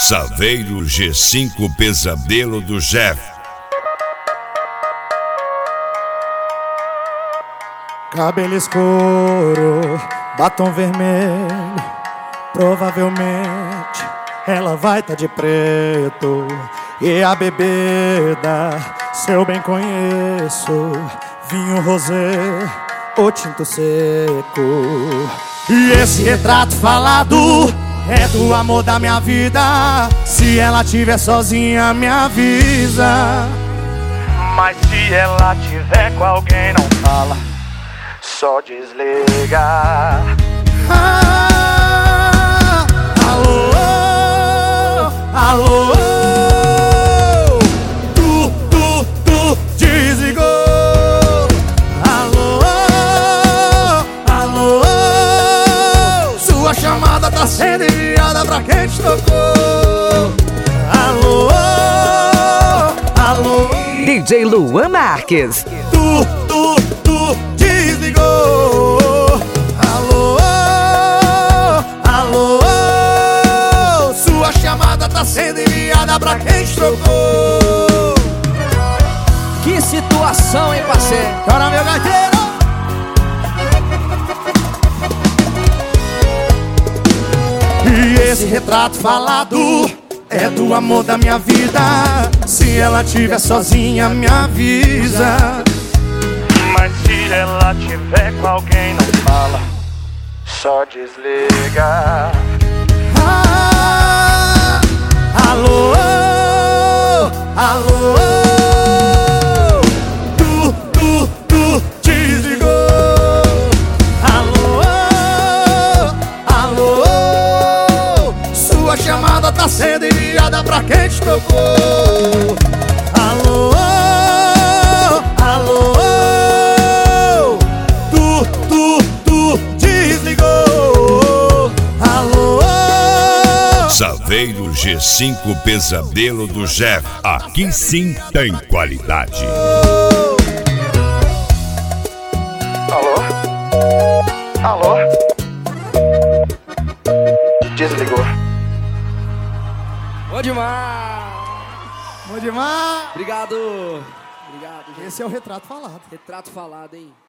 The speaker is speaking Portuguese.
Saveiro G5 Pesadelo do Jeff. Cabelo escuro, batom vermelho, provavelmente ela vai tá de preto. E a bebida, se eu bem conheço, vinho rosé ou tinto seco. E esse retrato falado é do amor da minha vida. Se ela tiver sozinha, me avisa. Mas se ela tiver com alguém, não fala, só desliga. Alô, alô, tu desligou. Alô, alô, sua chamada tá sendo enviada pra quem te tocou. Alô, alô, DJ Luan Marques. Tu desligou. Alô, alô, sua chamada tá sendo enviada pra quem te trocou. Que situação, hein, parceiro? Bora, meu gaiteiro. E esse retrato falado é do amor da minha vida. Se ela tiver sozinha, me avisa. Mas se ela tiver com alguém, não fala, só desliga. Alô, alô, tu desligou. Alô, alô, sua chamada tá sendo enviada pra quem te tocou. Alô, alô, tu desligou. Alô, Saveiro G5 Pesadelo do Jeff. Aqui sim tem qualidade. Alô? Alô? Desligou. Bom demais! bom demais. Obrigado! Obrigado, gente. Esse é o retrato falado. Retrato falado, hein?